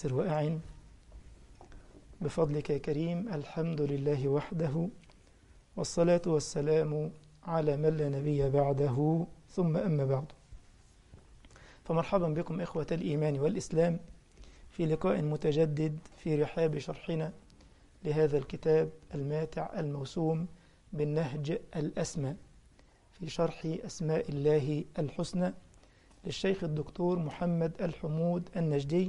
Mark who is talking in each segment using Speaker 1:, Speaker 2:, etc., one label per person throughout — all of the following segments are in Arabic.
Speaker 1: ويسر وأعن بفضلك يا كريم. الحمد لله وحده، والصلاة والسلام على من لا نبي بعده، ثم أما بعد. فمرحبا بكم إخوة الإيمان والإسلام في لقاء متجدد في رحاب شرحنا لهذا الكتاب الماتع الموسوم بالنهج الأسمى في شرح أسماء الله الحسنى للشيخ الدكتور محمد الحمود النجدي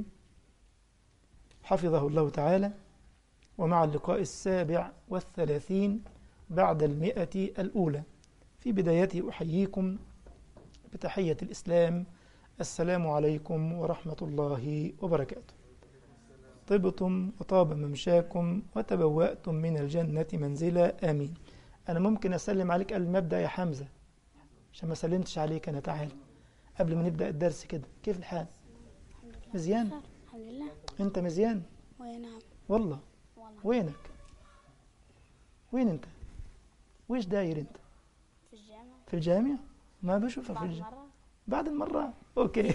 Speaker 1: حفظه الله تعالى، ومع اللقاء 37 بعد 100 الأولى. في بدايته أحييكم بتحية الإسلام، السلام عليكم ورحمة الله وبركاته. طبتم وطاب ممشاكم وتبوأتم من الجنة منزلا، آمين. أنا ممكن أسلم عليك قبل ما أبدأ يا حمزة، عشان ما سلمتش عليك أنا. تعال قبل ما نبدأ الدرس كده، كيف الحال؟ مزيان؟
Speaker 2: الحمد لله.
Speaker 1: أنت مزيان؟
Speaker 2: نعم
Speaker 1: والله. وينك؟ وين أنت؟ ويش داير أنت؟
Speaker 2: في الجامعة.
Speaker 1: في الجامعة؟ ما بشوفك في
Speaker 2: بعد
Speaker 1: الجامعة.
Speaker 2: مرة
Speaker 1: بعد المرة. أوكي.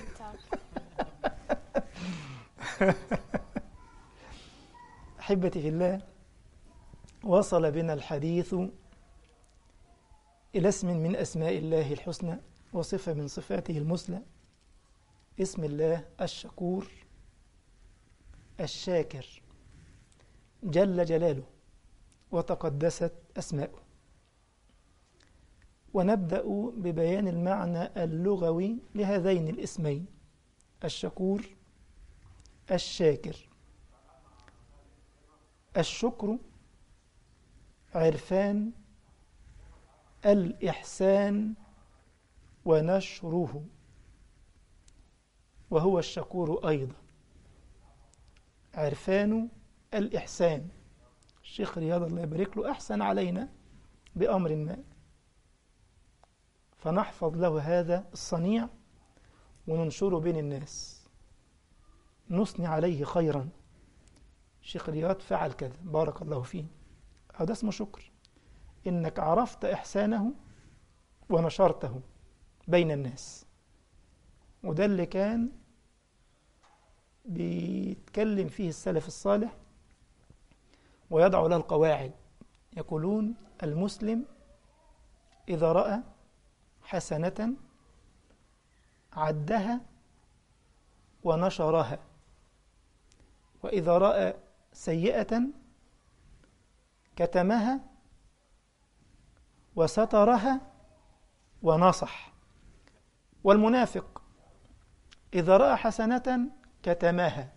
Speaker 1: أحبتي في الله، وصل بنا الحديث إلى اسم من أسماء الله الحسنى وصفة من صفاته المثلى، اسم الله الشكور الشاكر جل جلاله وتقدست أسماؤه. ونبدأ ببيان المعنى اللغوي لهذين الاسمين، الشكور الشاكر. الشكر عرفان الإحسان ونشره، وهو الشكور أيضا عرفان الإحسان. الشيخ رياض الله يبارك له أحسن علينا بأمر ما، فنحفظ له هذا الصنيع وننشره بين الناس، نثني عليه خيرا. الشيخ رياض فعل كذا، بارك الله فيه. هذا اسمه شكر، إنك عرفت إحسانه ونشرته بين الناس. وده اللي كان بيتكلم فيه السلف الصالح ويضع له القواعد. يقولون المسلم إذا رأى حسنة عدها ونشرها، وإذا رأى سيئة كتمها وسترها ونصح. والمنافق إذا رأى حسنة كتمها،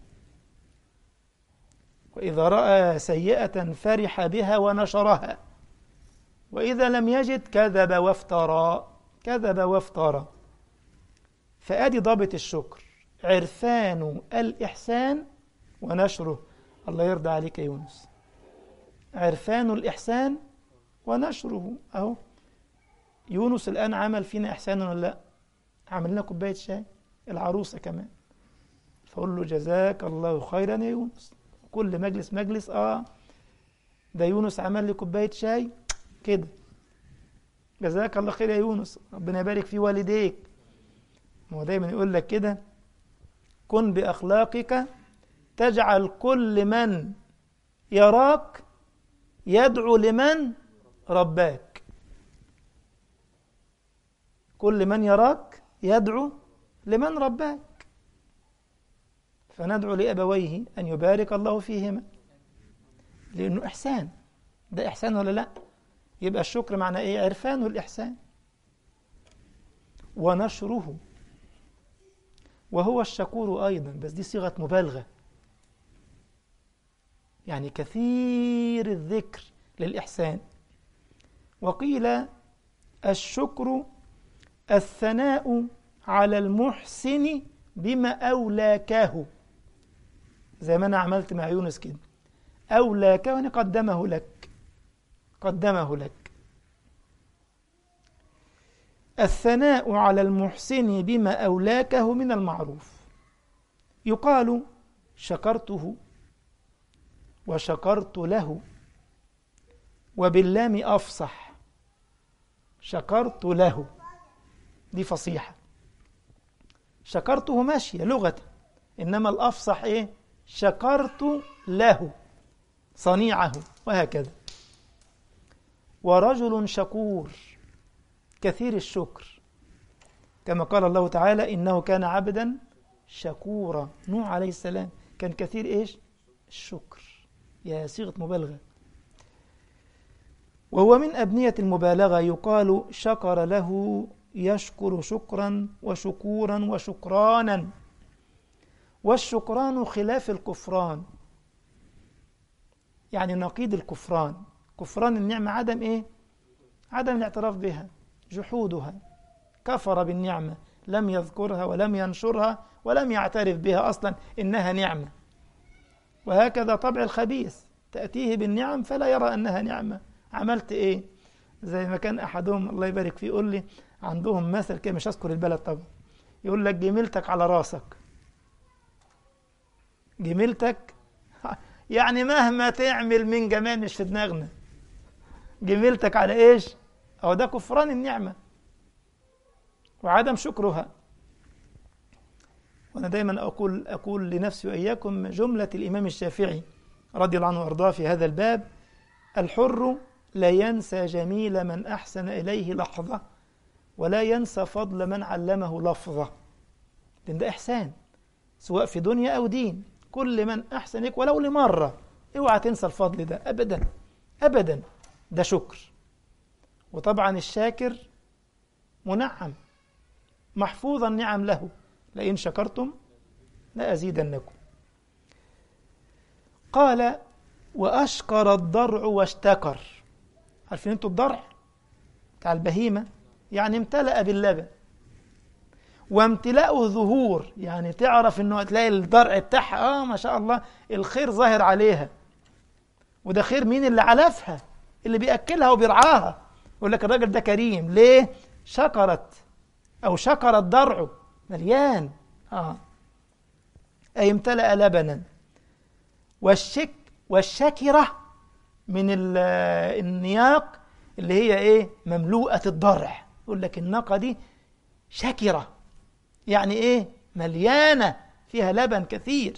Speaker 1: وإذا رأى سيئة فرح بها ونشرها، وإذا لم يجد كذب وافترى. كذب وافترى. فآدي ضابط الشكر، عرفان الإحسان ونشره. الله يرضى عليك يا يونس. عرفان الإحسان ونشره. أهو يونس الآن عمل فينا إحسان ولا لا؟ عمل لنا كوباية شاي، العروسة كمان. فقول له جزاك الله خيرا يا يونس. كل مجلس ده يونس عمل لي كوباية شاي كده، جزاك الله خير يا يونس، ربنا يبارك في والديك. هو دايما يقول لك كده، كن بأخلاقك تجعل كل من يراك يدعو لمن رباك. كل من يراك يدعو لمن رباك. فندعو لأبويه أن يبارك الله فيهما، لأنه إحسان. ده إحسان ولا لا؟ يبقى الشكر معنى إيه؟ عرفان الإحسان ونشره، وهو الشكور أيضا، بس دي صيغة مبالغة، يعني كثير الذكر للإحسان. وقيل الشكر الثناء على المحسن بما أولاكه، زي ما أنا عملت مع يونس كده، أولاكه يعني قدمه لك. قدمه لك. الثناء على المحسن بما أولاكه من المعروف. يقال شكرته وشكرت له، وباللام أفصح. شكرت له دي فصيحة، شكرته ماشية لغة، إنما الأفصح إيه؟ شكرت له صنيعه، وهكذا. ورجل شكور كثير الشكر، كما قال الله تعالى إنه كان عبدا شكورا. نوح عليه السلام كان كثير إيش؟ الشكر، يا صيغة مبالغة. وهو من أبنية المبالغة، يقال شكر له يشكر شكرا وشكورا وشكرانا. والشكران خلاف الكفران، يعني نقيض الكفران. كفران النعمة عدم إيه؟ عدم الاعتراف بها، جحودها، كفر بالنعمة، لم يذكرها ولم ينشرها ولم يعترف بها أصلا إنها نعمة. وهكذا طبع الخبيث، تأتيه بالنعم فلا يرى أنها نعمة. عملت إيه؟ زي ما كان أحدهم الله يبارك فيه يقول لي، عندهم مثل كده، مش أذكر البلد طبعا، يقول لك جميلتك على راسك. جميلتك يعني مهما تعمل من جمال مش في دماغنا. جميلتك على إيش؟ أو ده كفران النعمة وعدم شكرها. وأنا دايما أقول لنفسي وإياكم جملة الإمام الشافعي رضي الله عنه وأرضاه في هذا الباب: الحر لا ينسى جميل من أحسن إليه لحظة، ولا ينسى فضل من علمه لفظة. لأن ده إحسان سواء في دنيا أو دين. كل من أحسن لك ولو لمرة، اوعى تنسى الفضل ده أبدا أبدا، ده شكر. وطبعا الشاكر منعم محفوظ النعم له، لئن شكرتم لأزيدنكم. قال وأشكر الضرع واشتكر. عارفين انتوا الضرع بتاع البهيمة؟ يعني امتلأ باللبن. وامتلاءه ظهور، يعني تعرف انه تلاقي الضرع بتاعها ما شاء الله الخير ظاهر عليها. وده خير مين؟ اللي علفها، اللي بيأكلها وبيرعاها. يقول لك الراجل ده كريم ليه؟ شكرت أو شكر الضرع مليان. أي امتلأ لبنا. والشكرة من النياق اللي هي إيه؟ مملوءة الضرع. يقول لك الناقة دي شكرة، يعني إيه؟ مليانة فيها لبن كثير.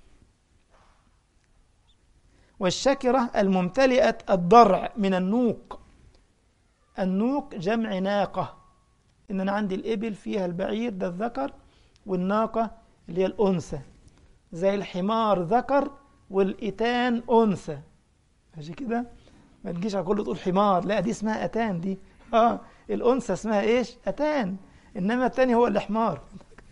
Speaker 1: والشكرة الممتلئة الضرع من النوق. النوق جمع ناقة، إن أنا عندي الإبل فيها البعير ده الذكر، والناقة اللي هي الأنثى، زي الحمار ذكر والإتان أنثى. ماشي كده؟ ما تجيش على كله تقول حمار، لا دي اسمها أتان دي. الأنثى اسمها إيش؟ أتان، إنما الثاني هو اللي حمار.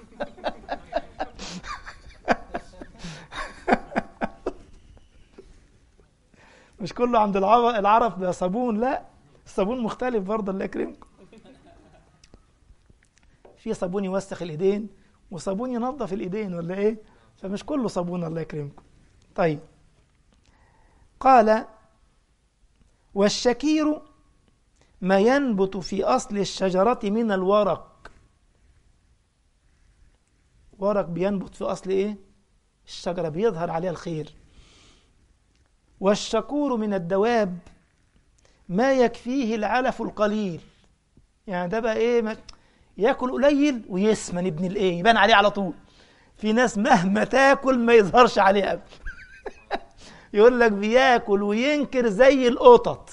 Speaker 1: مش كله عند العرب ده صابون، لا الصابون مختلف برضه، الله يكرمكم. في صابون يوسخ الايدين وصابون ينظف الايدين، ولا ايه؟ فمش كله صابون، الله يكرمكم. طيب، قال والشكير ما ينبت في أصل الشجرة من الورق. ورق بينبت في أصل إيه؟ الشجرة، بيظهر عليها الخير. والشكور من الدواب ما يكفيه العلف القليل. يعني ده بقى إيه؟ يأكل قليل ويسمن ابن الإيه، يبان عليه على طول. في ناس مهما تاكل ما يظهرش عليه أبدا. يقول لك بياكل وينكر زي القطط.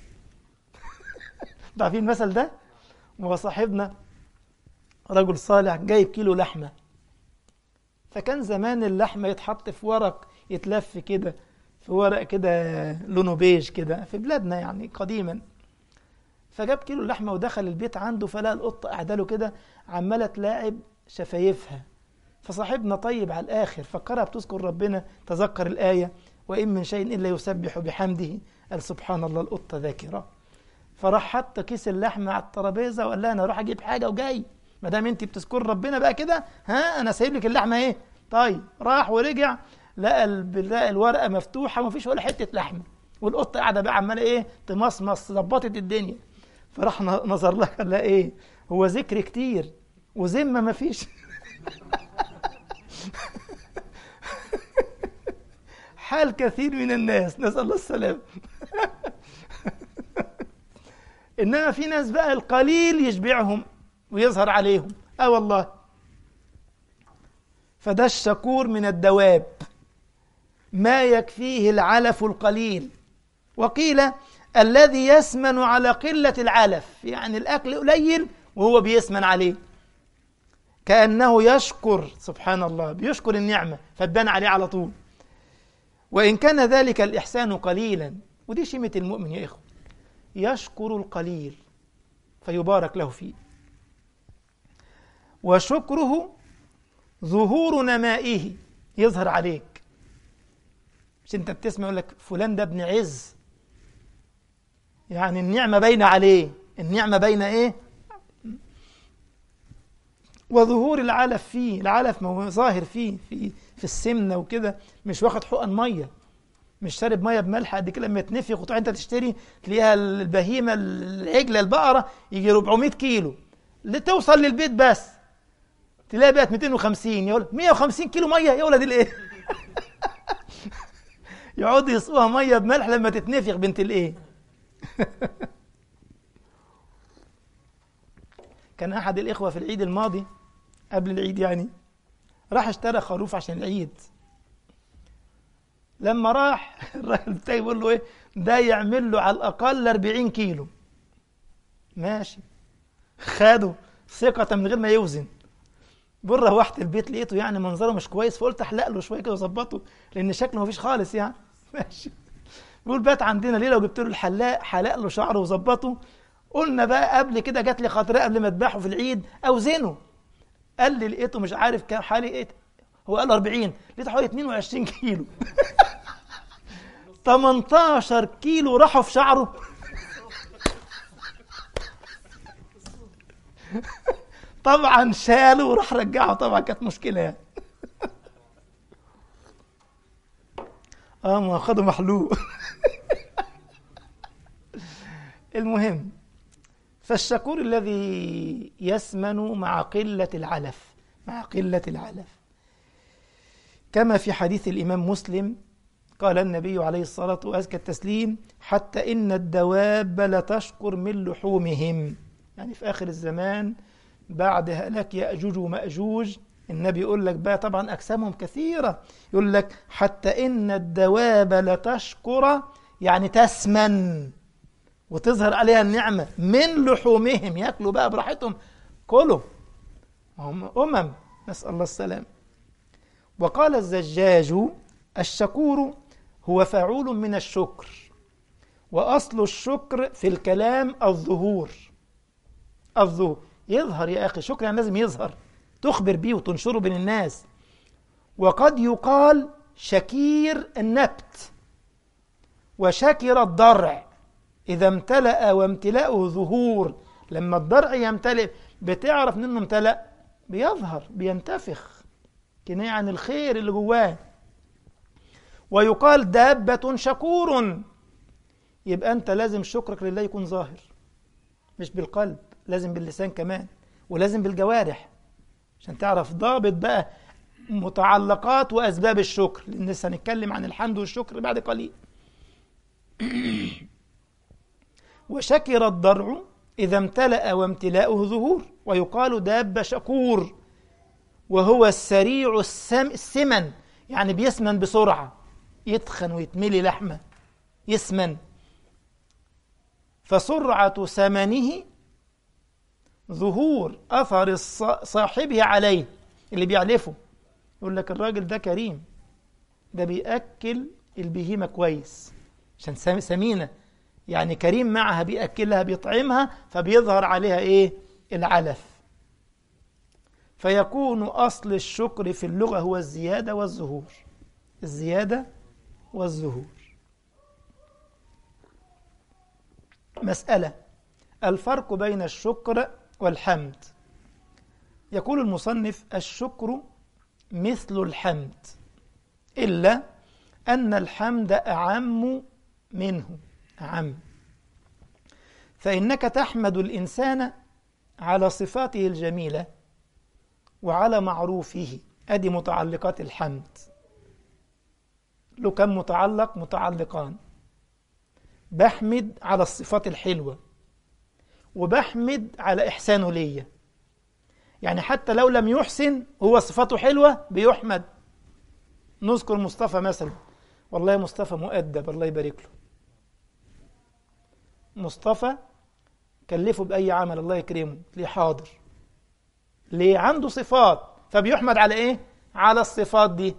Speaker 1: عارفين المثل ده؟ وصاحبنا رجل صالح جايب كيلو لحمة، فكان زمان اللحمة يتحط في ورق يتلف كده، في ورق كده لونه بيج كده في بلادنا يعني قديما. فجاب كيلو لحمة ودخل البيت عنده، فلقى القطة قاعدة له كده عمالة تلاعب شفايفها. فصاحبنا طيب على الآخر فكرها بتذكر ربنا، تذكر الآية وإن من شيء إلا يسبح بحمده، قال سبحان الله القطة ذاكرة. فراح حط كيس اللحمة على الترابيزة وقال لها أنا أروح أجيب حاجة وجاي، ما دام أنت بتذكر ربنا بقى كده، أنا سايب لك اللحمة إيه. طيب راح ورجع لقى الورقة مفتوحة ومفيش ولا حتة لحمة، والقطة قاعدة بقى عمالة إيه تمصمص، ظبطت الدنيا. فراح نظر لها قال لها إيه، هو ذكر كتير وذمة مفيش. حال كثير من الناس، نسأل الله السلام. إنما في ناس بقى القليل يشبعهم ويظهر عليهم، والله. فده الشكور من الدواب، ما يكفيه العلف القليل. وقيل الذي يسمن على قلة العلف، يعني الأكل قليل وهو بيسمن عليه، كأنه يشكر، سبحان الله، بيشكر النعمة فتبان عليه على طول. وإن كان ذلك الإحسان قليلا، ودي شيمة المؤمن يا إخوة، يشكر القليل فيبارك له فيه. وشكره ظهور نمائه، يظهر عليك. مش انت بتسمع يقول لك فلان ده ابن عز، يعني النعمة باينة عليه، النعمة باينة ايه؟ وظهور العلف فيه، العلف ما هو ظاهر فيه في السمنة وكده، مش واخد حقن مية، مش شارب مية بملح قد كده لما يتنفخ وتروح انت تشتري تلاقيها البهيمة العجلة البقرة يجي 400 كيلو لتوصل للبيت، بس تلاقي بقت 250، يقول 150 كيلو مية يا ولد الايه. يقعدوا يسقوها مية بملح لما تتنفخ بنت الايه. كان احد الاخوة في العيد الماضي قبل العيد يعني، راح اشترى خروف عشان العيد. لما راح الراجل بتاعي يقول له ايه ده، يعمل له على الاقل 40 كيلو. ماشي، خده ثقة من غير ما يوزن. بره روحت البيت لقيته يعني منظره مش كويس، فقلت احلق له شويه كده واظبطه لان شكله مفيش خالص يعني. ماشي، بيقول بات عندنا ليله وجبت له الحلاق، حلق له شعره وظبطه. قلنا بقى قبل كده جات لي خاطره قبل ما اذبحه في العيد اوزنه. قال لي لقيته مش عارف كام، حوالي ايه، هو قال 40، لقيته حوالي 22 كيلو. 18 كيلو راحوا في شعره. طبعا شاله وراح رجعه، طبعا كانت مشكله يعني. ما خدوا محلوق. المهم، فالشكور الذي يسمن مع قلة العلف، مع قلة العلف، كما في حديث الإمام مسلم قال النبي عليه الصلاة وأزكى التسليم: حتى إن الدواب لتشكر من لحومهم. يعني في آخر الزمان بعد هلاك يأجوج ومأجوج، النبي يقول لك بقى طبعا أجسامهم كثيرة، يقول لك حتى إن الدواب لتشكر، يعني تسمن وتظهر عليها النعمة من لحومهم، يأكلوا بقى براحتهم، كلوا، هم نسأل الله السلام. وقال الزجاج: الشكور هو فاعول من الشكر، وأصل الشكر في الكلام الظهور. الظهور يظهر يا أخي، شكر يعني لازم يظهر، تخبر بيه وتنشره بين الناس. وقد يقال شكير النبت وشكر الضرع إذا امتلأ، وامتلاؤه ظهور. لما الضرع يمتلئ بتعرف منه امتلأ، بيظهر بينتفخ كناية عن الخير اللي جواه. ويقال دابة شكور، يبقى أنت لازم شكرك لله يكون ظاهر، مش بالقلب، لازم باللسان كمان، ولازم بالجوارح، عشان تعرف ضابط بقى متعلقات وأسباب الشكر، لأن لسه هنتكلم عن الحمد والشكر بعد قليل. وشكر الضرع إذا امتلأ وامتلاؤه ظهور. ويقال دابة شكور، وهو السريع السمن، يعني بيسمن بسرعة، يتخن ويتملي لحمة، يسمن. فسرعة سمنه ظهور أثر صاحبه عليه، اللي بيعلفه يقول لك الراجل ده كريم، ده بيأكل البهيمة كويس عشان سمينة، يعني كريم معها، بيأكلها بيطعمها، فبيظهر عليها إيه؟ العلف. فيكون أصل الشكر في اللغة هو الزيادة والظهور، الزيادة والظهور. مسألة: الفرق بين الشكر والحمد. يقول المصنف: الشكر مثل الحمد، إلا أن الحمد أعم منه، أعم. فإنك تحمد الإنسان على صفاته الجميلة وعلى معروفه، أدي متعلقات الحمد. له كم متعلق؟ متعلقان. بحمد على الصفات الحلوة، وبحمد على إحسانه ليا، يعني حتى لو لم يحسن هو صفاته حلوة بيحمد. نذكر مصطفى مثلا، والله مصطفى مؤدب الله يبارك له. مصطفى كلفه بأي عمل الله يكرمه ليه حاضر، ليه عنده صفات فبيحمد على إيه؟ على الصفات دي.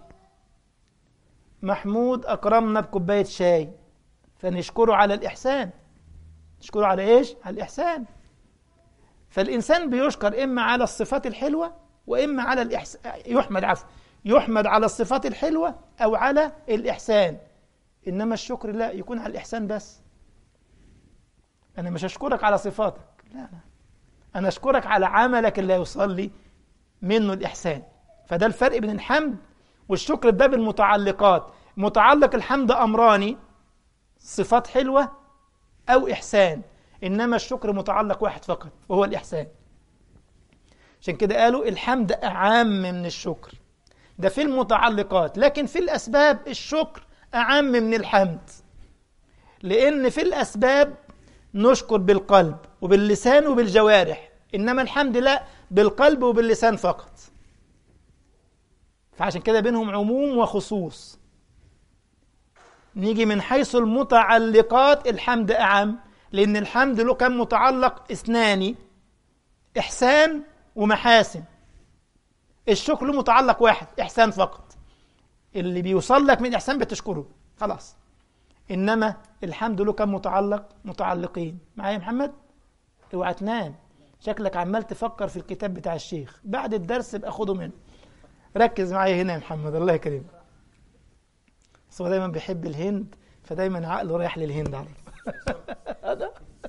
Speaker 1: محمود أكرمنا بكوباية شاي فنشكره على الإحسان. نشكره على إيش؟ على الإحسان. فالإنسان بيشكر إما على الصفات الحلوة وإما على الإحسان، يحمد على الصفات الحلوة أو على الإحسان. إنما الشكر لا يكون على الإحسان بس. أنا مش أشكرك على صفاتك، لا، أنا أشكرك على عملك اللي يوصل لي منه الإحسان. فده الفرق بين الحمد والشكر بباب المتعلقات. متعلق الحمد أمران، صفات حلوة أو إحسان، إنما الشكر متعلق واحد فقط وهو الإحسان. عشان كده قالوا الحمد أعم من الشكر، ده في المتعلقات، لكن في الأسباب الشكر أعم من الحمد، لأن في الأسباب نشكر بالقلب وباللسان وبالجوارح، إنما الحمد لا، بالقلب وباللسان فقط. فعشان كده بينهم عموم وخصوص. نيجي من حيث المتعلقات الحمد أعم، لأن الحمد له كم متعلق؟ اثنان، إحسان ومحاسن. الشكر له متعلق واحد، إحسان فقط. اللي بيوصل لك من إحسان بتشكره خلاص. إنما الحمد له كم متعلق؟ متعلقين. معايا يا محمد؟ اوعى تنام، شكلك عمال تفكر في الكتاب بتاع الشيخ. بعد الدرس ابقى خده منه. ركز معايا هنا يا محمد الله يكرمك. بس هو دايما بيحب الهند، فدايما عقله رايح للهند على طول.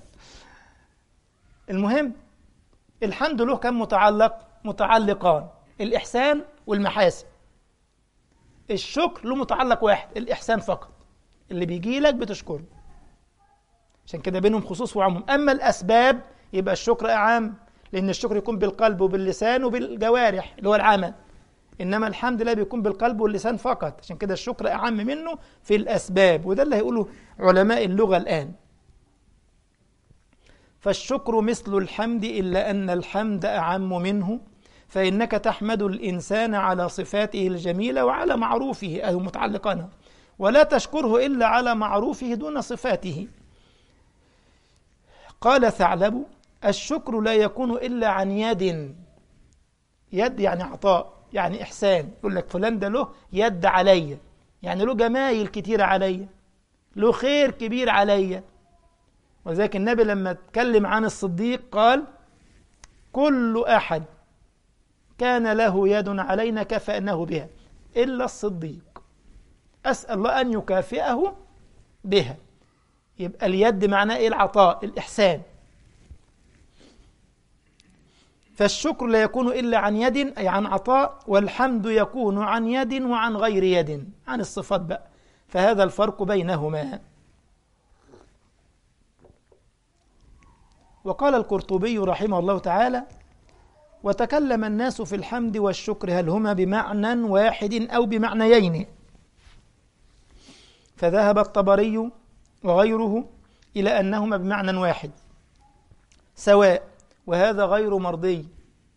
Speaker 1: المهم الحمد له كم متعلق؟ متعلقان، الإحسان والمحاسن. الشكر له متعلق واحد، الإحسان فقط. اللي بيجي لك بتشكره. عشان كده بينهم خصوص وعموم. أما الأسباب يبقى الشكر أعم، لأن الشكر يكون بالقلب وباللسان وبالجوارح اللي هو العمل، إنما الحمد لله بيكون بالقلب واللسان فقط. عشان كده الشكر أعم منه في الأسباب، وده اللي هيقوله علماء اللغة الآن. فالشكر مثل الحمد إلا أن الحمد أعم منه، فإنك تحمد الإنسان على صفاته الجميلة وعلى معروفه أي متعلقانه، ولا تشكره إلا على معروفه دون صفاته. قال ثعلب: الشكر لا يكون إلا عن يد. يد يعني عطاء، يعني إحسان. يقول لك فلان ده له يد عليا، يعني له جمايل كتير عليا، له خير كبير عليا. وذلك النبي لما اتكلم عن الصديق قال: كل أحد كان له يد علينا كفأناه بها إلا الصديق، أسأل الله أن يكافئه بها. يبقى اليد معناه إيه؟ العطاء، الإحسان. فالشكر لا يكون إلا عن يد أي عن عطاء، والحمد يكون عن يد وعن غير يد، عن الصفات بقى. فهذا الفرق بينهما. وقال القرطبي رحمه الله تعالى: وتكلم الناس في الحمد والشكر هل هما بمعنى واحد أو بمعنيين، فذهب الطبري وغيره إلى أنهما بمعنى واحد سواء، وهذا غير مرضي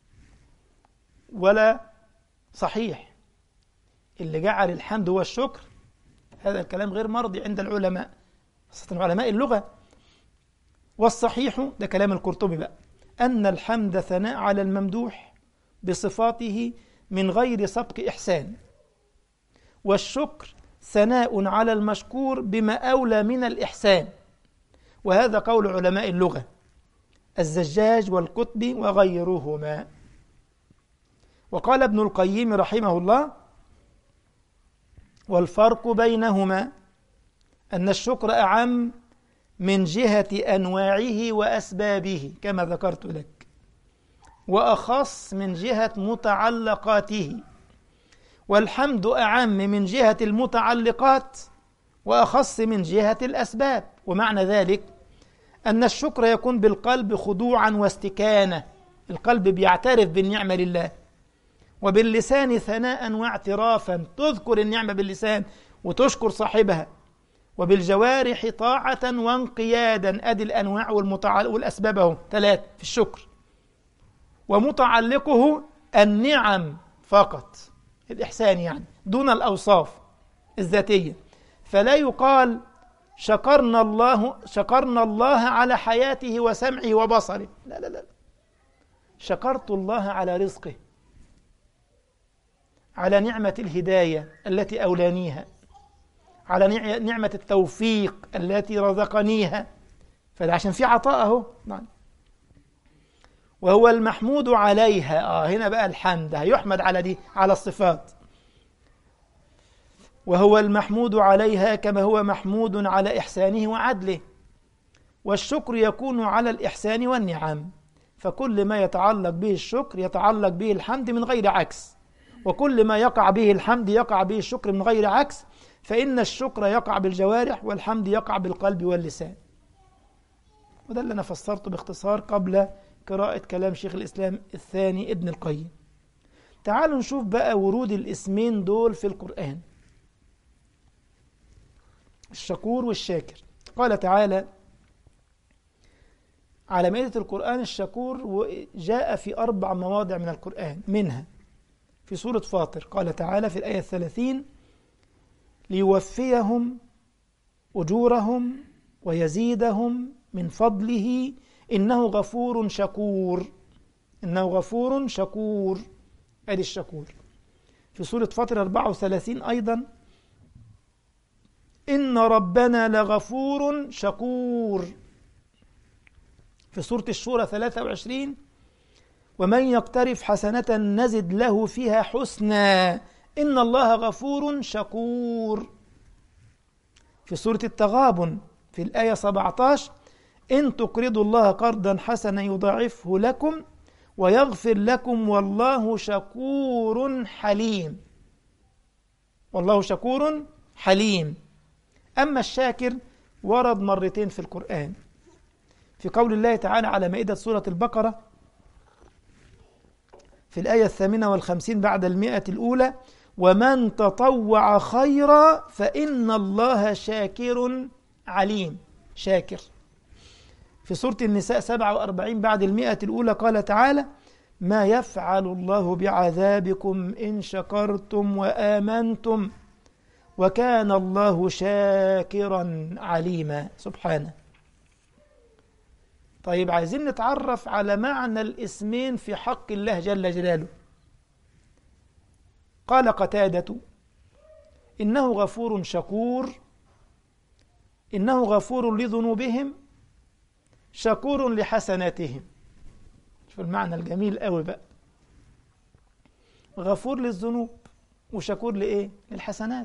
Speaker 1: ولا صحيح. اللي جعل الحمد هو الشكر هذا الكلام غير مرضي عند العلماء، خاصة علماء اللغة. والصحيح، ده كلام القرطبي بقى، أن الحمد ثناء على الممدوح بصفاته من غير سبق إحسان، والشكر ثناء على المشكور بما أولى من الإحسان. وهذا قول علماء اللغة الزجاج والقطبي وغيرهما. وقال ابن القيم رحمه الله: والفرق بينهما أن الشكر أعم من جهة أنواعه وأسبابه كما ذكرت لك، وأخص من جهة متعلقاته، والحمد أعم من جهة المتعلقات وأخص من جهة الأسباب. ومعنى ذلك أن الشكر يكون بالقلب خضوعا واستكانة، القلب بيعترف بالنعمة لله، وباللسان ثناء واعترافا، تذكر النعمة باللسان وتشكر صاحبها، وبالجوارح طاعة وانقيادا. أدي الأنواع والأسباب ثلاث في الشكر. ومتعلقه النعم فقط، الإحسان يعني دون الأوصاف الذاتية. فلا يقال شكرنا الله على حياته وسمعه وبصره، لا لا لا، شكرت الله على رزقه، على نعمة الهداية التي أولانيها، على نعمة التوفيق التي رزقنيها، فده عشان في عطاء اهو. وهو المحمود عليها، هنا بقى الحمد هيحمد على دي، على الصفات. وهو المحمود عليها كما هو محمود على إحسانه وعدله، والشكر يكون على الإحسان والنعم، فكل ما يتعلق به الشكر يتعلق به الحمد من غير عكس، وكل ما يقع به الحمد يقع به الشكر من غير عكس، فإن الشكر يقع بالجوارح والحمد يقع بالقلب واللسان. وده اللي أنا فسرته باختصار قبل قراءة كلام شيخ الإسلام الثاني ابن القيم. تعالوا نشوف بقى ورود الاسمين دول في القرآن، الشكور والشاكر. قال تعالى على مائدة القرآن الشكور جاء في 4 مواضع من القرآن، منها في سورة فاطر قال تعالى في الآية 30: ليوفيهم أجورهم ويزيدهم من فضله إنه غفور شكور. إنه غفور شكور، أدي الشكور. في سورة فاطر 34 أيضا: إن ربنا لغفور شكور. في سورة الشورى 23: ومن يقترف حسنة نزد له فيها حسنا إن الله غفور شكور. في سورة التغابن في الآية 17: إن تقرضوا الله قرضا حسنا يضاعفه لكم ويغفر لكم والله شكور حليم. والله شكور حليم. أما الشاكر ورد مرتين في القرآن، في قول الله تعالى على مائدة سورة البقرة في الآية 58 بعد 100 الأولى: ومن تطوع خيرا فإن الله شاكر عليم. شاكر. في سورة النساء 47 بعد 100 الأولى قال تعالى: ما يفعل الله بعذابكم إن شكرتم وآمنتم وكان الله شاكرا عليما. سبحانه. طيب عايزين نتعرف على معنى الاسمين في حق الله جل جلاله. قال قتادة: إنه غفور شكور، إنه غفور لذنوبهم شكور لحسناتهم. شوف المعنى الجميل قوي بقى، غفور للذنوب وشكور لإيه؟ للحسنات.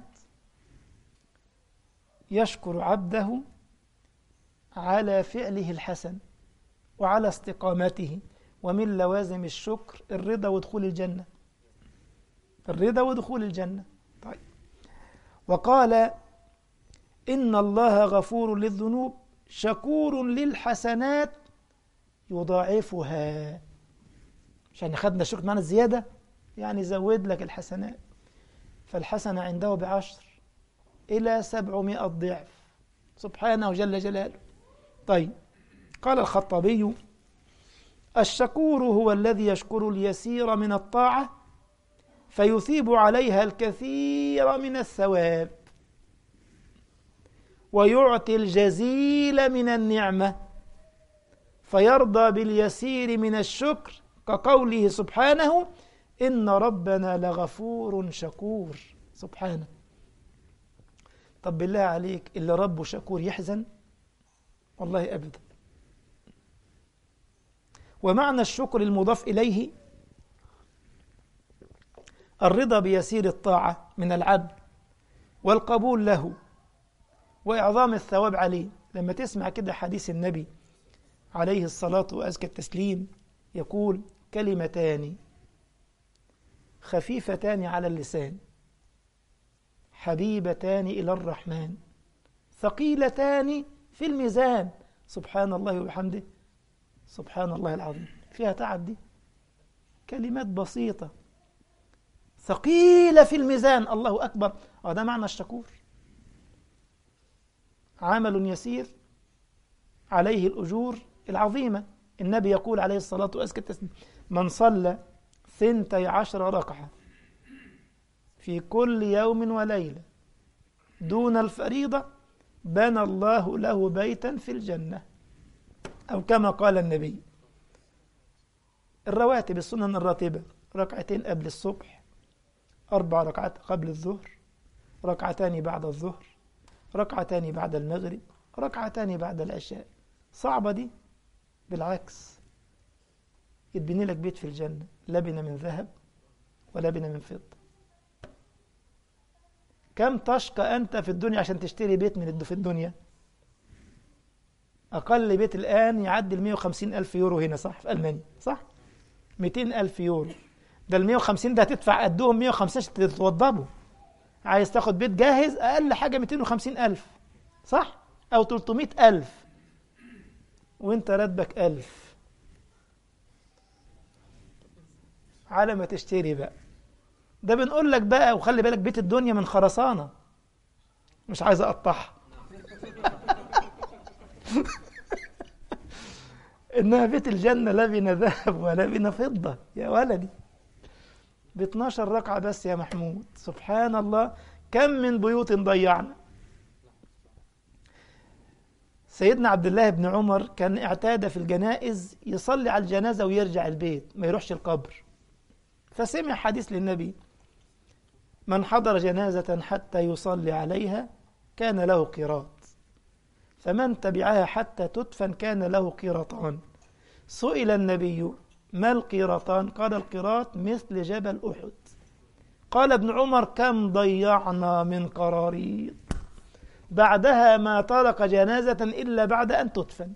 Speaker 1: يشكر عبده على فعله الحسن وعلى استقامته، ومن لوازم الشكر الرضا ودخول الجنة. الرضا ودخول الجنة. طيب. وقال: إن الله غفور للذنوب شكور للحسنات يضاعفها. عشان خدنا الشكر معنى الزيادة، يعني زود لك الحسنات، فالحسنة عنده ب10 إلى 700 ضعف، سبحانه جل جلاله. طيب. قال الخطابي: الشكور هو الذي يشكر اليسير من الطاعة فيثيب عليها الكثير من الثواب، ويعطي الجزيل من النعمة فيرضى باليسير من الشكر، كقوله سبحانه: إن ربنا لغفور شكور. سبحانه. طب بالله عليك، اللي ربه شكور يحزن؟ والله أبدا. ومعنى الشكر المضاف إليه الرضا بيسير الطاعة من العبد والقبول له وإعظام الثواب عليه. لما تسمع كده حديث النبي عليه الصلاة وأزكى التسليم يقول: كلمتان خفيفتان على اللسان حبيبتان إلى الرحمن ثقيلتان في الميزان، سبحان الله وبحمده سبحان الله العظيم. فيها تعب دي، كلمات بسيطة ثقيلة في الميزان، الله أكبر. ده معنى الشكور. عمل يسير عليه الأجور العظيمة. النبي يقول عليه الصلاة والسلام: من صلى 12 ركعة في كل يوم وليلة دون الفريضة بنى الله له بيتا في الجنة، أو كما قال النبي. الرواتب، السنن الراتبة، ركعتين قبل الصبح، 4 ركعات قبل الظهر، ركعتان بعد الظهر، ركعتان بعد المغرب، ركعتان بعد العشاء. صعبة دي؟ بالعكس، يتبني لك بيت في الجنة، لبنة من ذهب ولبنة من فضة. كم تشقى أنت في الدنيا عشان تشتري بيت في الدنيا؟ أقل بيت الآن يعدي 150,000 يورو هنا، صح؟ في ألمانيا، صح؟ 200,000 يورو. ده 150 ده هتدفع قدهم 150 عشان تتوضبوا. عايز تاخد بيت جاهز أقل حاجة 250,000، صح؟ أو 300,000، وانت راتبك 1000. على ما تشتري بقى. ده بنقول لك بقى، وخلي بالك بيت الدنيا من خرسانة، مش عايز أقطعها. إنها بيت الجنة لا بنا ذهب ولا بنا فضة يا ولدي. ب12 ركعة بس يا محمود، سبحان الله، كم من بيوت ضيعنا. سيدنا عبد الله بن عمر كان اعتاد في الجنائز يصلي على الجنازة ويرجع البيت، ما يروحش القبر. فسمع حديث للنبي: من حضر جنازة حتى يصلي عليها كان له قيراط، فمن تبعها حتى تدفن كان له قيراطان. سئل النبي: ما القيراطان؟ قال: القيراط مثل جبل أحد. قال ابن عمر: كم ضيعنا من قراريط بعدها ما ترك جنازة إلا بعد أن تدفن.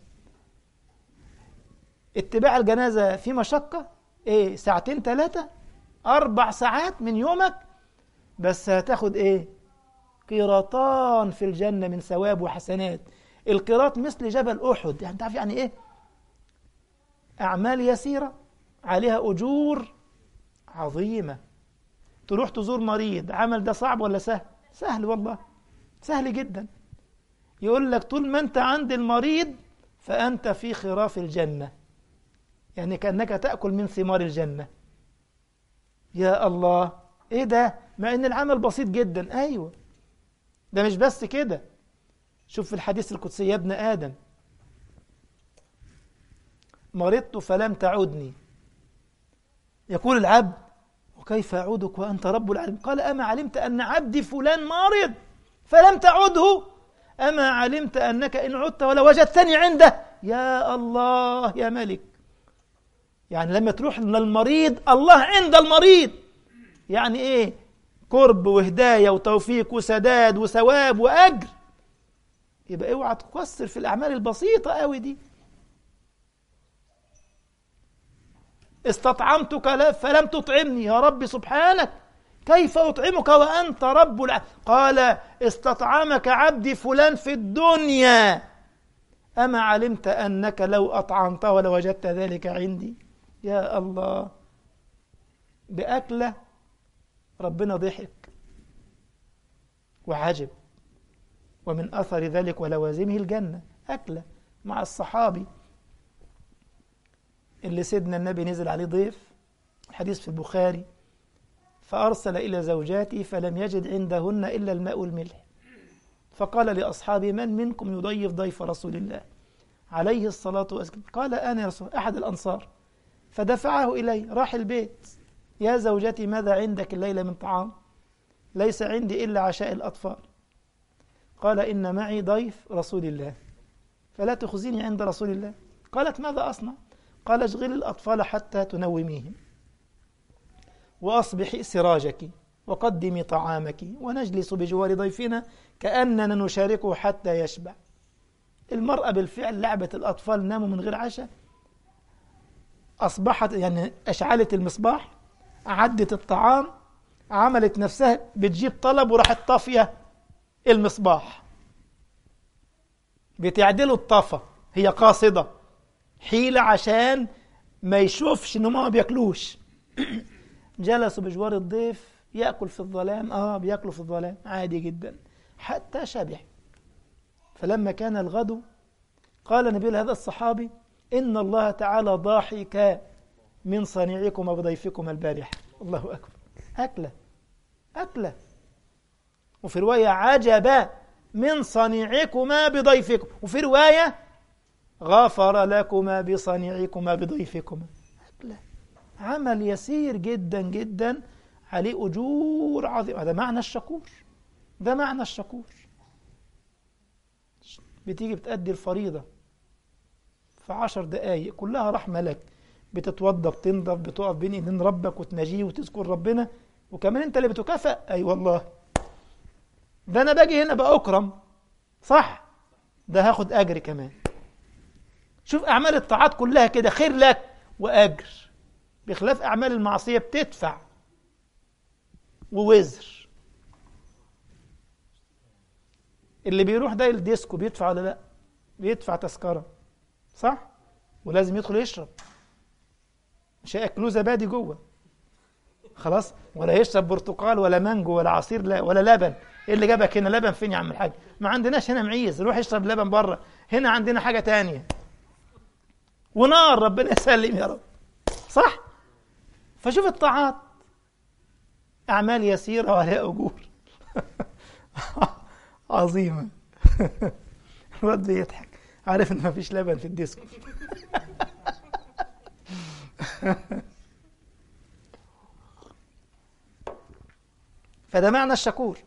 Speaker 1: اتباع الجنازة في مشقة، 2 ساعتين 3 4 ساعات من يومك، بس هتاخد قيراطان في الجنة من ثواب وحسنات. القيراط مثل جبل أحد، يعني تعرف يعني إيه؟ أعمال يسيرة عليها أجور عظيمة. تروح تزور مريض، عمل ده صعب ولا سهل؟ سهل والله، سهل جدا. يقول لك طول ما أنت عند المريض فأنت في خراف الجنة، يعني كأنك تأكل من ثمار الجنة. يا الله، إيه ده؟ مع إن العمل بسيط جدا. أيوة، ده مش بس كده. شوف في الحديث القدسي: يا ابن آدم مرضت فلم تعودني. يقول العبد: وكيف أعودك وأنت رب العالمين؟ قال: أما علمت أن عبدي فلان مرض فلم تعده؟ أما علمت أنك إن عدت ولا وجدتني عنده؟ يا الله يا ملك. يعني لما تروح للمريض الله عند المريض، يعني إيه؟ قرب وهداية وتوفيق وسداد وثواب وأجر. يبقى اوعى تقصر في الأعمال البسيطة قوي دي. استطعمتك فلم تطعمني، يا رب سبحانك كيف أطعمك وأنت رب العالمين؟ قال: استطعمك عبدي فلان في الدنيا، أما علمت أنك لو أطعمته لوجدت ذلك عندي؟ يا الله، بأكلة ربنا ضحك وعجب، ومن أثر ذلك ولوازمه الجنة. أكلة مع الصحابي اللي سيدنا النبي نزل عليه ضيف، الحديث في البخاري: فأرسل إلى زوجاته فلم يجد عندهن إلا الماء والملح، فقال لأصحابه: من منكم يضيف ضيف رسول الله عليه الصلاة والسلام؟ قال: أنا يا رسول الله، أحد الأنصار. فدفعه إليه، راح البيت: يا زوجتي ماذا عندك الليلة من طعام؟ ليس عندي إلا عشاء الأطفال. قال: إن معي ضيف رسول الله فلا تخزيني عند رسول الله. قالت: ماذا أصنع؟ قال: اشغلي الأطفال حتى تنوميهم، وأصبحي سراجك، وقدمي طعامك، ونجلس بجوار ضيفنا كأننا نشاركه حتى يشبع. المرأة بالفعل لعبت الأطفال، ناموا من غير عشاء. أصبحت يعني أشعلت المصباح، عدت الطعام، عملت نفسها بتجيب طلب، وراحت طافية المصباح، بتعدلوا الطافة. هي قاصدة، حيلة عشان ما يشوفش إنهم ما بياكلوش. جلسوا بجوار الضيف يأكل في الظلام، بيأكلوا في الظلام عادي جدا حتى شبع. فلما كان الغد قال النبي لهذا الصحابي: إن الله تعالى ضاحك من صنيعكم وضيفكم البارحة. الله أكبر. أكلة وفي رواية عجب من صنيعكما بضيفكم، وفي رواية غفر لكما بصنيعكما بضيفكما. لا. عمل يسير جدا جدا عليه أجور عظيمة. هذا معنى الشكور، ده معنى الشكور. بتيجي بتأدي الفريضة في 10 دقايق كلها رحمة لك، بتتوضى بتنضف بتقف بين ايدين ربك وتناجيه وتذكر ربنا، وكمان انت اللي بتكافئ. اي والله، ده انا باجي هنا بأكرم، صح؟ ده هاخد اجر كمان. شوف اعمال الطاعات كلها كده خير لك واجر، بخلاف اعمال المعصية بتدفع ووزر. اللي بيروح ده الديسكو بيدفع ولا لا؟ بيدفع تذكرة، صح؟ ولازم يدخل يشرب، مش هياكلوه زبادي جوه خلاص، ولا يشرب برتقال ولا مانجو ولا عصير لا ولا لبن. ايه اللي جابك هنا؟ لبن فين يا عم الحاج؟ ما عندناش هنا معيز، روح يشرب لبن بره، هنا عندنا حاجة تانية ونار. ربنا يسلم يا رب، صح؟ فشوف الطاعات أعمال يسيرة وعليها أجور عظيمة. الواد بيضحك، عارف إن مفيش لبن في الديسكو. فده معنى الشكور.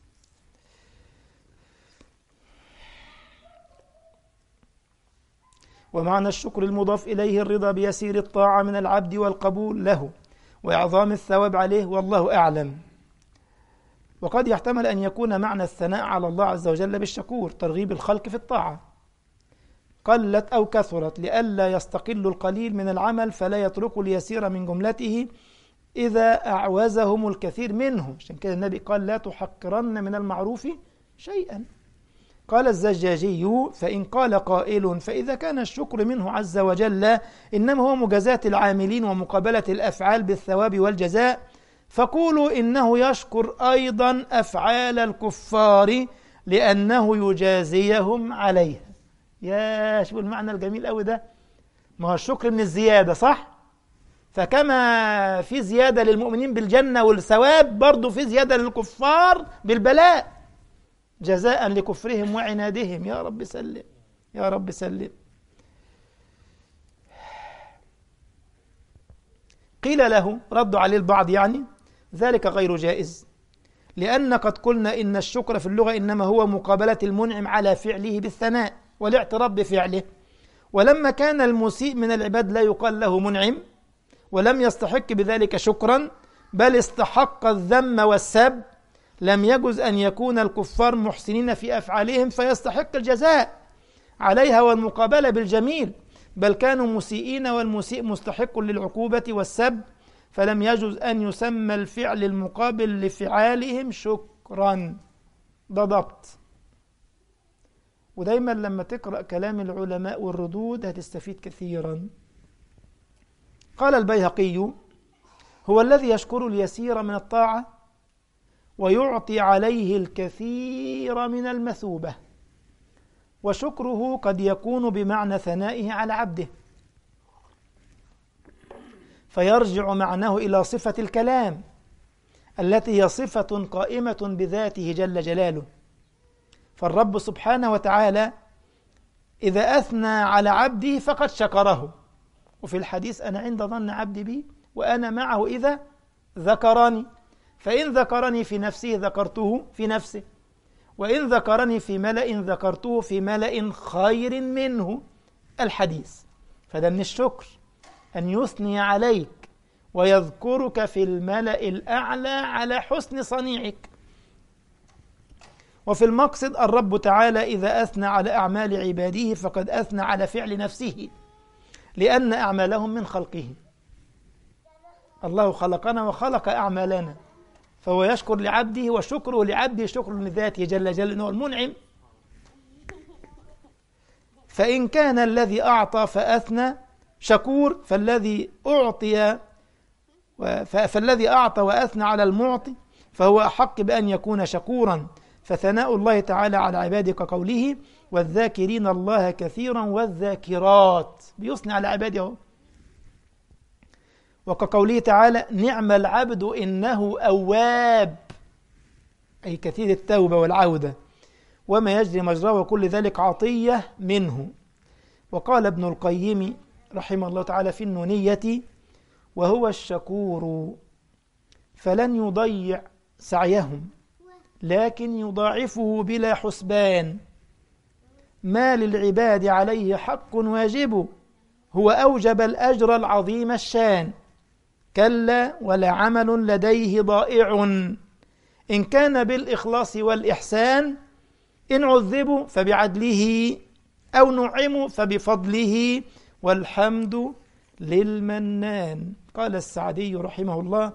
Speaker 1: ومعنى الشكر المضاف إليه الرضا بيسير الطاعة من العبد والقبول له وإعظام الثواب عليه، والله أعلم. وقد يحتمل أن يكون معنى الثناء على الله عز وجل بالشكور ترغيب الخلق في الطاعة، قلت أو كثرت، لئلا يستقل القليل من العمل فلا يترك اليسير من جملته إذا أعوزهم الكثير منه. عشان كده النبي قال لا تحقرن من المعروف شيئا. قال الزجاجي فإن قال قائل فإذا كان الشكر منه عز وجل إنما هو مجازاة العاملين ومقابلة الأفعال بالثواب والجزاء، فقولوا إنه يشكر أيضا أفعال الكفار لأنه يجازيهم عليها. يا شوف المعنى الجميل قوي ده. ما هو الشكر من الزيادة، صح؟ فكما في زيادة للمؤمنين بالجنة والثواب، برضو في زيادة للكفار بالبلاء جزاء لكفرهم وعنادهم. يا رب سلم، يا رب سلم. قيل له، ردوا عليه البعض يعني، ذلك غير جائز، لأن قد قلنا إن الشكر في اللغة إنما هو مقابلة المنعم على فعله بالثناء والاعتراف بفعله، ولما كان المسيء من العباد لا يقال له منعم ولم يستحق بذلك شكرا بل استحق الذم والسب، لم يجز أن يكون الكفار محسنين في أفعالهم فيستحق الجزاء عليها والمقابلة بالجميل، بل كانوا مسيئين والمسيء مستحق للعقوبة والسب، فلم يجز أن يسمى الفعل المقابل لفعالهم شكرا. ده ضبط. ودايما لما تقرأ كلام العلماء والردود هتستفيد كثيرا. قال البيهقي هو الذي يشكر اليسير من الطاعة ويعطي عليه الكثير من المثوبة، وشكره قد يكون بمعنى ثنائه على عبده، فيرجع معناه إلى صفة الكلام التي هي صفة قائمة بذاته جل جلاله. فالرب سبحانه وتعالى إذا أثنى على عبده فقد شكره، وفي الحديث أنا عند ظن عبدي بي وأنا معه إذا ذكرني، فإن ذكرني في نفسه ذكرته في نفسه، وإن ذكرني في ملأ ذكرته في ملأ خير منه. الحديث. فده من الشكر أن يثني عليك ويذكرك في الملأ الأعلى على حسن صنيعك. وفي المقصد الرب تعالى إذا أثنى على أعمال عباده فقد أثنى على فعل نفسه، لأن أعمالهم من خلقه. الله خلقنا وخلق أعمالنا، فهو يشكر لعبده، وشكره لعبده شكر لذاته جل جلاله إنه المنعم. فإن كان الذي أعطى فأثنى شكور، فالذي أعطى وأثنى على المعطي فهو أحق بأن يكون شكورا. فثناء الله تعالى على عباده كقوله والذاكرين الله كثيرا والذاكرات، بيثني على عباده، وكقوله تعالى نعم العبد إنه أواب، أي كثير التوبة والعودة، وما يجري مجراه، وكل ذلك عطية منه. وقال ابن القيم رحمه الله تعالى في النونية: وهو الشكور فلن يضيع سعيهم، لكن يضاعفه بلا حسبان. ما للعباد عليه حق واجب، هو أوجب الأجر العظيم الشان. كلا ولا عمل لديه ضائع، إن كان بالإخلاص والإحسان. إن عذبوا فبعدله، أو نعموا فبفضله، والحمد للمنان. قال السعدي رحمه الله: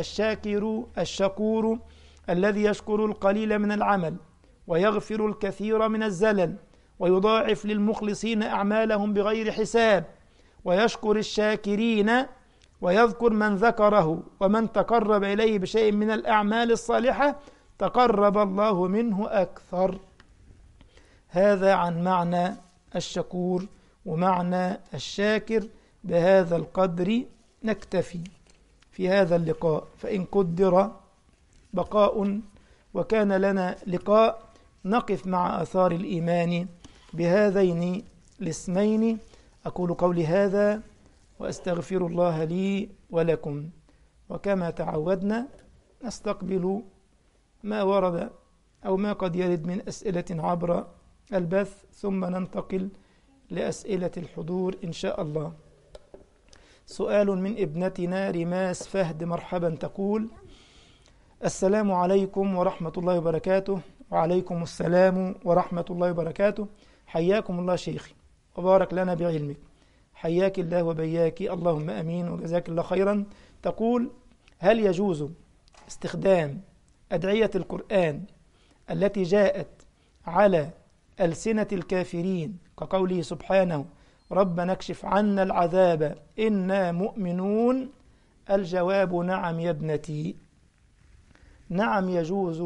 Speaker 1: الشكور الذي يشكر القليل من العمل ويغفر الكثير من الزلل، ويضاعف للمخلصين أعمالهم بغير حساب، ويشكر الشاكرين، ويذكر من ذكره، ومن تقرب إليه بشيء من الأعمال الصالحة تقرب الله منه أكثر. هذا عن معنى الشكور ومعنى الشاكر. بهذا القدر نكتفي في هذا اللقاء، فإن قدر بقاء وكان لنا لقاء نقف مع آثار الإيمان بهذين الاسمين. أقول قولي هذا وأستغفر الله لي ولكم، وكما تعودنا نستقبل ما ورد أو ما قد يرد من أسئلة عبر البث، ثم ننتقل لأسئلة الحضور إن شاء الله. سؤال من ابنتنا رماس فهد مرحبا، تقول: السلام عليكم ورحمة الله وبركاته. وعليكم السلام ورحمة الله وبركاته. حياكم الله شيخي وبارك لنا بعلمك. حياك الله وبياك، اللهم أمين وجزاك الله خيرا. تقول: هل يجوز استخدام أدعية القرآن التي جاءت على ألسنة الكافرين كقوله سبحانه: ربنا اكشف عنا العذاب إنا مؤمنون؟ الجواب: نعم يا ابنتي، نعم يجوز.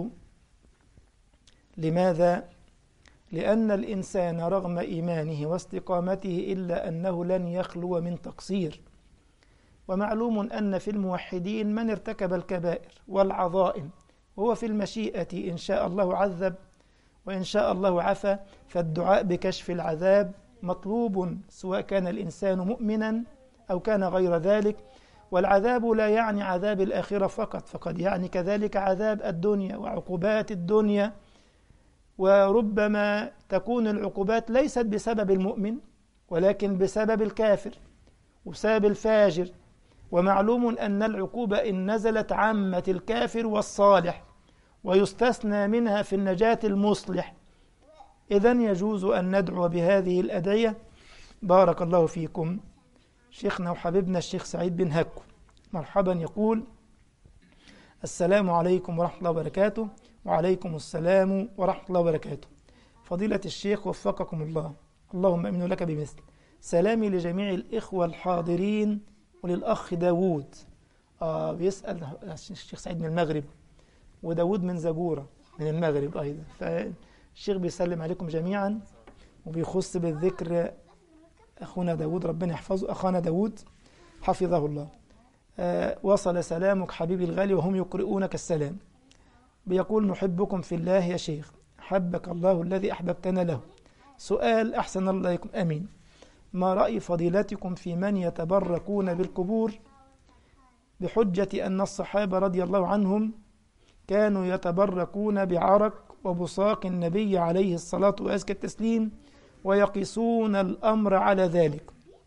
Speaker 1: لماذا؟ لأن الإنسان رغم إيمانه واستقامته إلا أنه لن يخلو من تقصير، ومعلوم أن في الموحدين من ارتكب الكبائر والعظائم، وهو في المشيئة إن شاء الله عذب وإن شاء الله عفى. فالدعاء بكشف العذاب مطلوب سواء كان الإنسان مؤمنا أو كان غير ذلك. والعذاب لا يعني عذاب الآخرة فقط، فقد يعني كذلك عذاب الدنيا وعقوبات الدنيا. وربما تكون العقوبات ليست بسبب المؤمن ولكن بسبب الكافر وبسبب الفاجر. ومعلوم أن العقوبة إن نزلت عامة الكافر والصالح، ويستثنى منها في النجاة المصلح. إذن يجوز أن ندعو بهذه الأدعية. بارك الله فيكم. شيخنا وحبيبنا الشيخ سعيد بن هكو مرحبا، يقول: السلام عليكم ورحمة الله وبركاته. وعليكم السلام ورحمة الله وبركاته. فضيلة الشيخ وفقكم الله، اللهم أمين لك بمثل. سلامي لجميع الإخوة الحاضرين وللأخ داود. بيسأل الشيخ سعيد من المغرب، وداود من زجورة من المغرب أيضا، فالشيخ بيسلم عليكم جميعا، وبيخص بالذكر أخونا داود، ربنا يحفظه، أخانا داود حفظه الله. وصل سلامك حبيبي الغالي وهم يقرؤونك السلام. بيقول: نحبكم في الله يا شيخ، حبك الله الذي أحببتنا له. سؤال أحسن الله إليكم، أمين. ما رأي فضيلتكم في من يتبركون بالقبور بحجة أن الصحابة رضي الله عنهم كانوا يتبركون بعرق وبصاق النبي عليه الصلاة وأزكى التسليم، ويقيسون الأمر على ذلك؟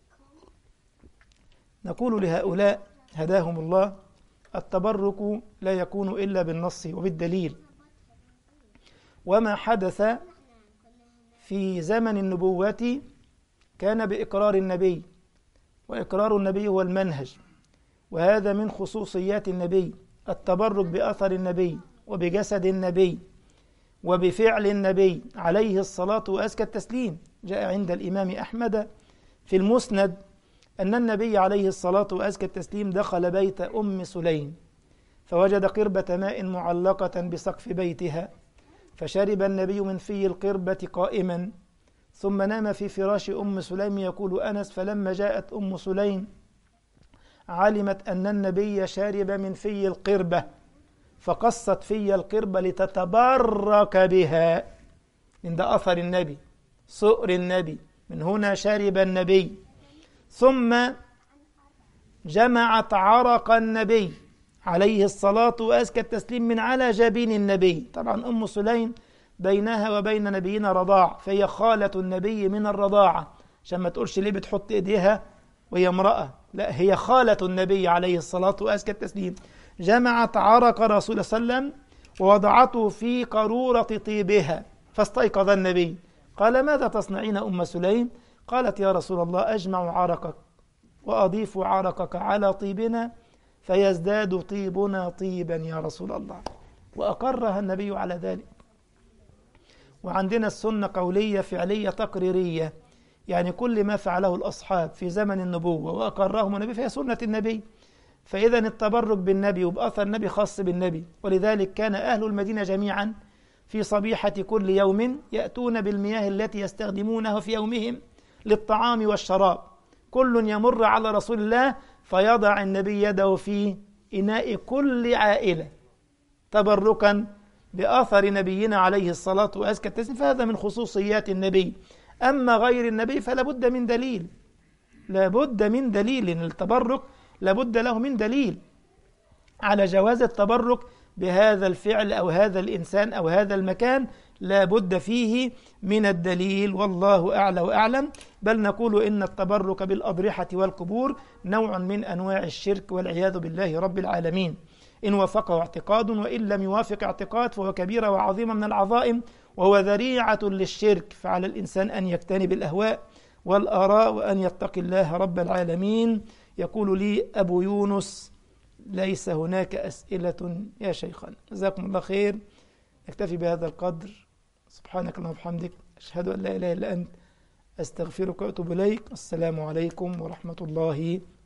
Speaker 1: نقول لهؤلاء هداهم الله: التبرك لا يكون إلا بالنص وبالدليل. وما حدث في زمن النبوة كان بإقرار النبي، وإقرار النبي هو المنهج، وهذا من خصوصيات النبي، التبرك بأثر النبي وبجسد النبي وبفعل النبي عليه الصلاة وأزكى التسليم. جاء عند الإمام أحمد في المسند أن النبي عليه الصلاة وأزكى التسليم دخل بيت أم سليم فوجد قربة ماء معلقة بسقف بيتها، فشرب النبي من في القربة قائما، ثم نام في فراش أم سليم. يقول أنس: فلما جاءت أم سليم علمت أن النبي شرب من في القربة، فقصت في القربة لتتبرك بها. من ده أثر النبي، سؤر النبي، من هنا شرب النبي. ثم جمعت عرق النبي عليه الصلاة وأزكى التسليم من على جبين النبي. طبعا أم سليم بينها وبين نبينا رضاع، فهي خالة النبي من الرضاعة، عشان ما تقولش ليه بتحط إيديها وهي امرأة، لا، هي خالة النبي عليه الصلاة وأزكى التسليم. جمعت عرق رسول الله صلى الله عليه وسلم ووضعته في قارورة طيبها، فاستيقظ النبي قال: ماذا تصنعين أم سليم؟ قالت: يا رسول الله، أجمع عرقك وأضيف عرقك على طيبنا فيزداد طيبنا طيبا يا رسول الله. وأقرها النبي على ذلك. وعندنا السنة قولية فعلية تقريرية، يعني كل ما فعله الأصحاب في زمن النبوة وأقرهم النبي فهي سنة النبي. فإذا التبرك بالنبي وبأثر النبي خاص بالنبي. ولذلك كان أهل المدينة جميعا في صبيحة كل يوم يأتون بالمياه التي يستخدمونها في يومهم للطعام والشراب، كل يمر على رسول الله فيضع النبي يده في إناء كل عائلة تبركا بأثر نبينا عليه الصلاة وأزكى التسليم. فهذا من خصوصيات النبي. أما غير النبي فلا بد من دليل، لا بد من دليل، لأن التبرك لا بد له من دليل على جواز التبرك بهذا الفعل أو هذا الإنسان أو هذا المكان، لا بد فيه من الدليل. والله أعلى وأعلم. بل نقول إن التبرك بالأضرحة والقبور نوع من أنواع الشرك والعياذ بالله رب العالمين، إن وافقه اعتقاد، وإن لم يوافق اعتقاد فهو كبيرة وعظيمة من العظائم، وهو ذريعة للشرك. فعلى الإنسان أن يجتنب الأهواء والآراء وأن يتقي الله رب العالمين. يقول لي أبو يونس: ليس هناك أسئلة يا شيخنا. جزاكم الله خير. نكتفي بهذا القدر. سبحانك اللهم وبحمدك، أشهد أن لا إله إلا أنت، أستغفرك وأتوب إليك. السلام عليكم ورحمة الله